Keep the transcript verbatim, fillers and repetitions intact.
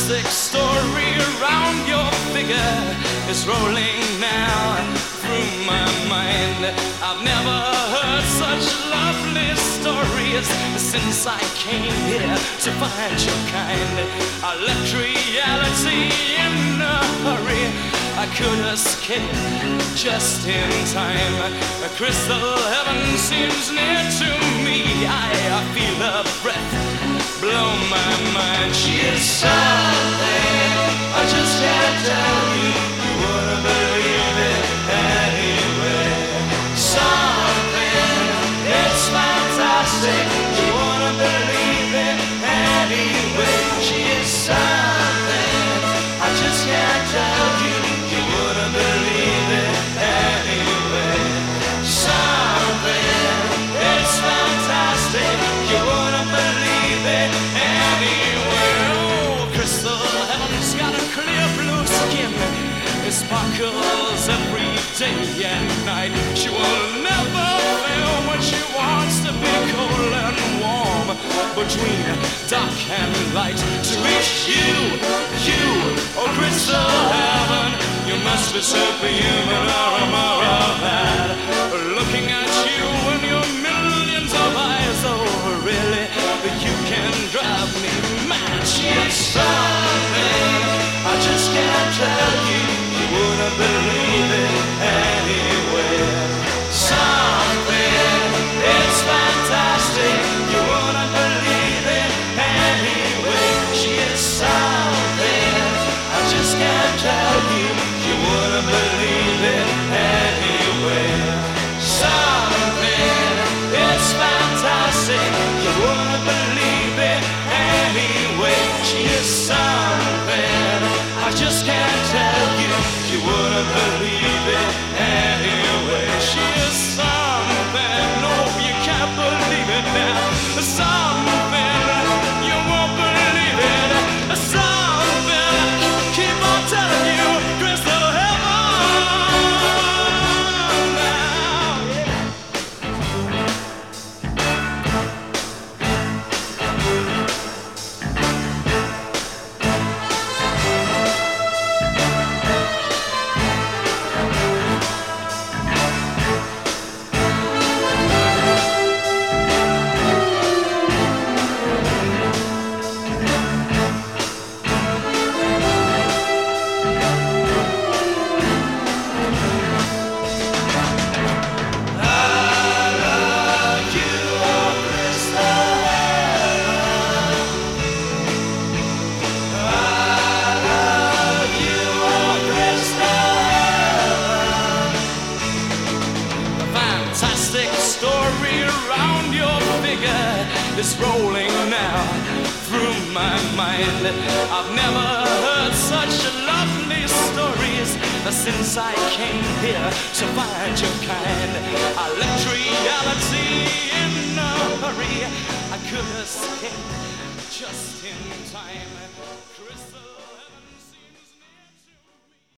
fantastic story around your figure is rolling now through my mind. I've never heard such lovely stories since I came here to find your kind. I left reality in a hurry, I could escape just in time. A crystal heaven seems near to me. I, I feel her breath blow my mind. She is something I just can't tell you. You wouldn't believe it anyway. Something, it's fantastic. You wouldn't believe it anyway. She is something I just can't tell you. You wouldn't believe it anyway. Something, it's fantastic. You wouldn't believe it anyway. Oh, crystal heaven's got a clear blue skin. It sparkles every day and night. She will never fail when she wants to be cold and warm between dark and light. To reach you, you, oh crystal heaven, you must be superhuman or a moral bad. Looking at you and your millions of eyes, oh really, you can drive me mad. She is something I just can't tell you. You wouldn't believe it anyway. Something, it's fantastic. You wouldn't believe it anyway. She is something I just can't tell you. You wouldn't believe it anyway. Something, it's fantastic. You wouldn't believe it anyway. She is something I just can't tell you. You wouldn't believe it anyway. She is something, no, you can't believe it now. Something, you won't believe it. Something, keep on telling you, crystal heaven now. Fantastic story around your figure is rolling now through my mind. I've never heard such lovely stories since I came here to find your kind. I left reality in a hurry, I could escape just in time. Crystal